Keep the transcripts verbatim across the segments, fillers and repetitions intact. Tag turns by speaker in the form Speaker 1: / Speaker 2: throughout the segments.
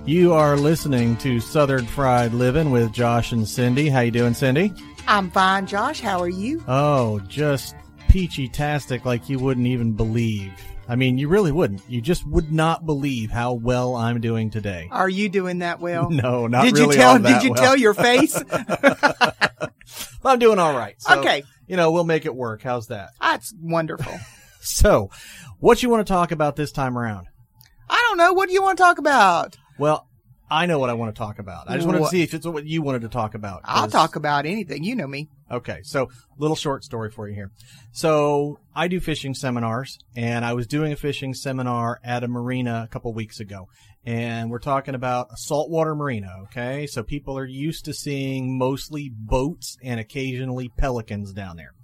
Speaker 1: You are listening to Southern Fried Living with Josh and Cindy. How you doing, Cindy?
Speaker 2: I'm fine, Josh. How are you?
Speaker 1: Oh, just peachy-tastic like you wouldn't even believe. I mean, you really wouldn't. You just would not believe how well I'm doing today.
Speaker 2: Are you doing that well?
Speaker 1: No, not
Speaker 2: did
Speaker 1: really
Speaker 2: you tell,
Speaker 1: all that
Speaker 2: Did you
Speaker 1: well.
Speaker 2: tell your face?
Speaker 1: I'm doing all right. So,
Speaker 2: okay.
Speaker 1: You know, we'll make it work. How's that?
Speaker 2: That's wonderful.
Speaker 1: So, what you want to talk about this time around?
Speaker 2: I don't know. What do you want to talk about?
Speaker 1: Well, I know what I want to talk about. I just wanted
Speaker 2: What?
Speaker 1: to see if it's what you wanted to talk about.
Speaker 2: I'll
Speaker 1: 'cause-
Speaker 2: talk about anything. You know me.
Speaker 1: Okay, so little short story for you here. So I do fishing seminars, and I was doing a fishing seminar at a marina a couple weeks ago, and we're talking about a saltwater marina, okay? So people are used to seeing mostly boats and occasionally pelicans down there.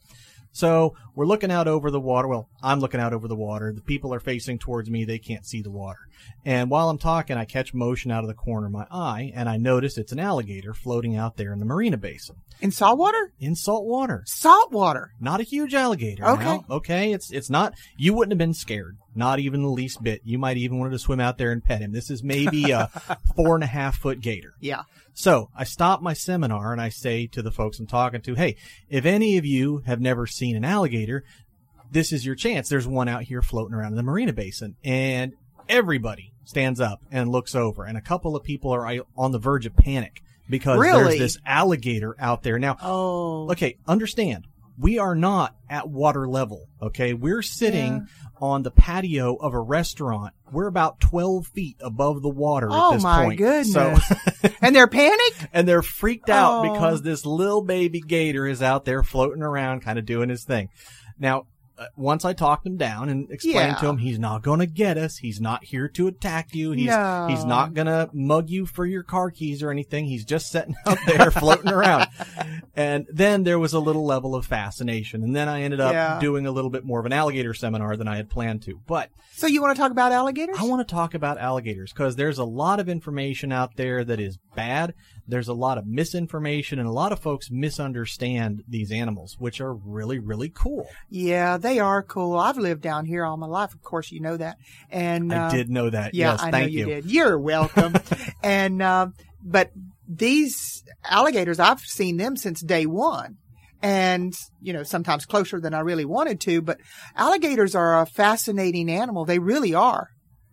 Speaker 1: So we're looking out over the water. Well, I'm looking out over the water. The people are facing towards me. They can't see the water. And while I'm talking, I catch motion out of the corner of my eye, and I notice it's an alligator floating out there in the marina basin.
Speaker 2: In salt water?
Speaker 1: In salt water.
Speaker 2: Salt water.
Speaker 1: Not a huge alligator.
Speaker 2: Okay.
Speaker 1: Now, okay. It's it's not. You wouldn't have been scared. Not even the least bit. You might even wanted to swim out there and pet him. This is maybe a four and a half foot gator.
Speaker 2: Yeah.
Speaker 1: So I stop my seminar and I say to the folks I'm talking to, hey, if any of you have never seen an alligator, this is your chance. There's one out here floating around in the marina basin. And everybody stands up and looks over. And a couple of people are on the verge of panic because
Speaker 2: Really?
Speaker 1: there's this alligator out there. Now,
Speaker 2: Oh.
Speaker 1: okay, understand, we are not at water level, okay? We're sitting
Speaker 2: Yeah.
Speaker 1: on the patio of a restaurant. We're about twelve feet above the water
Speaker 2: Oh,
Speaker 1: at this
Speaker 2: my
Speaker 1: point.
Speaker 2: goodness.
Speaker 1: So,
Speaker 2: And they're panicked?
Speaker 1: and they're freaked out
Speaker 2: Oh.
Speaker 1: because this little baby gator is out there floating around kind of doing his thing. Now, uh, once I talked him down and explained
Speaker 2: Yeah.
Speaker 1: to him he's not going to get us. He's not here to attack you. He's
Speaker 2: No.
Speaker 1: he's not going to mug you for your car keys or anything. He's just sitting out there floating around. And then there was a little level of fascination. And then I ended up
Speaker 2: Yeah.
Speaker 1: doing a little bit more of an alligator seminar than I had planned to. But
Speaker 2: So you want to talk about alligators?
Speaker 1: I want to talk about alligators because there's a lot of information out there that is bad. There's a lot of misinformation, and a lot of folks misunderstand these animals, which are really, really cool.
Speaker 2: Yeah, they are cool. I've lived down here all my life. Of course, you know that. And uh,
Speaker 1: I did know that.
Speaker 2: Yeah,
Speaker 1: yes,
Speaker 2: I know
Speaker 1: thank
Speaker 2: you did. You're welcome. and uh, but these alligators, I've seen them since day one. And, you know, sometimes closer than I really wanted to. But alligators are a fascinating animal. They really are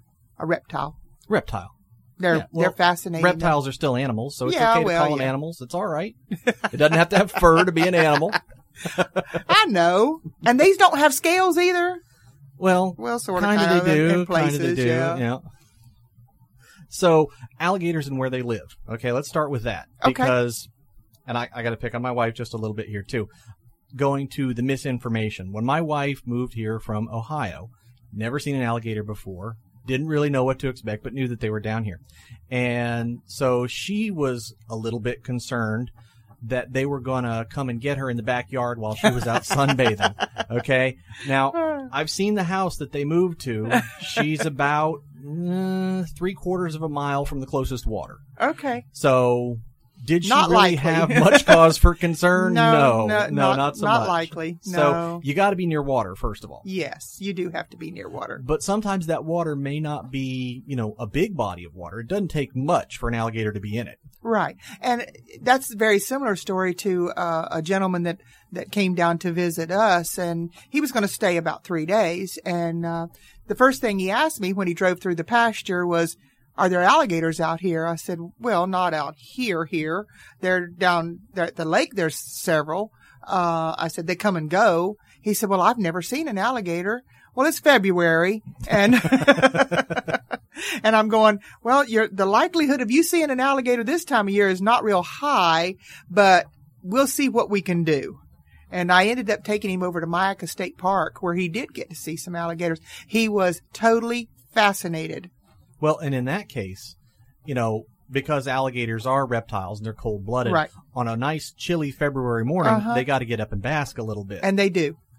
Speaker 2: a reptile.
Speaker 1: Reptile.
Speaker 2: They're
Speaker 1: Yeah, well,
Speaker 2: they're fascinating.
Speaker 1: Reptiles are still animals, so it's
Speaker 2: Yeah,
Speaker 1: okay to
Speaker 2: well,
Speaker 1: call them
Speaker 2: yeah.
Speaker 1: animals. It's all right. It doesn't have to have fur to be an animal.
Speaker 2: I know. And these don't have scales either.
Speaker 1: Well,
Speaker 2: Well, sort of.
Speaker 1: kind of
Speaker 2: kind
Speaker 1: they
Speaker 2: in-
Speaker 1: do.
Speaker 2: in
Speaker 1: Kind of they
Speaker 2: places,
Speaker 1: do.
Speaker 2: yeah.
Speaker 1: So alligators and where they live. Okay, let's start with that
Speaker 2: Okay.
Speaker 1: because, and I, I got to pick on my wife just a little bit here too. Going to the misinformation. When my wife moved here from Ohio, never seen an alligator before, didn't really know what to expect, but knew that they were down here, and so she was a little bit concerned that they were going to come and get her in the backyard while she was out sunbathing. Okay. Now, I've seen the house that they moved to. She's about mm, three quarters of a mile from the closest water.
Speaker 2: Okay.
Speaker 1: So, did she
Speaker 2: Not
Speaker 1: really
Speaker 2: likely.
Speaker 1: have much cause for concern?
Speaker 2: No,
Speaker 1: no,
Speaker 2: no,
Speaker 1: no,
Speaker 2: not-
Speaker 1: not so
Speaker 2: not
Speaker 1: much.
Speaker 2: likely.
Speaker 1: So,
Speaker 2: No.
Speaker 1: you got to be near water, first of all.
Speaker 2: Yes, you do have to be near water.
Speaker 1: But sometimes that water may not be, you know, a big body of water. It doesn't take much for an alligator to be in it.
Speaker 2: Right. And that's a very similar story to uh, a gentleman that, that came down to visit us, and he was going to stay about three days. And uh, the first thing he asked me when he drove through the pasture was, are there alligators out here? I said, well, not out here, here. They're down there at the lake. There's several. Uh, I said, they come and go. He said, well, I've never seen an alligator. Well, it's February. And, and I'm going, well, you're, the likelihood of you seeing an alligator this time of year is not real high, but we'll see what we can do. And I ended up taking him over to Myakka State Park where he did get to see some alligators. He was totally fascinated.
Speaker 1: Well, and in that case, you know, because alligators are reptiles and they're cold-blooded,
Speaker 2: Right.
Speaker 1: on a nice chilly February morning,
Speaker 2: Uh-huh.
Speaker 1: they got to get up and bask a little bit.
Speaker 2: And they do.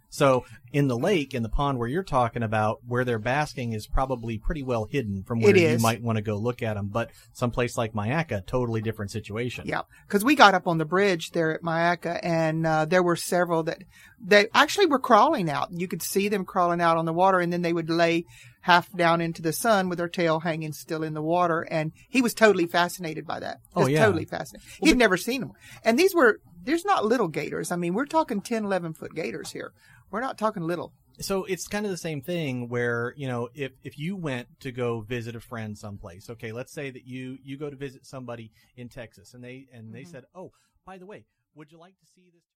Speaker 1: So in the lake, in the pond where you're talking about, where they're basking is probably pretty well hidden from where
Speaker 2: It
Speaker 1: you
Speaker 2: is.
Speaker 1: might want to go look at them. But someplace like Mayaca, totally different situation.
Speaker 2: Yeah, because we got up on the bridge there at Mayaca, and uh, there were several that they actually were crawling out. You could see them crawling out on the water, and then they would lay half down into the sun with their tail hanging still in the water. And he was totally fascinated by that.
Speaker 1: Oh,
Speaker 2: Just
Speaker 1: yeah.
Speaker 2: Totally fascinated. He'd never seen them. And these were, there's not little gators. I mean, we're talking ten, eleven foot gators here. We're not talking little.
Speaker 1: So it's kind of the same thing where, you know, if, if you went to go visit a friend someplace, okay, let's say that you, you go to visit somebody in Texas and they, and they
Speaker 2: Mm-hmm.
Speaker 1: said, oh, by the way, would you like to see this?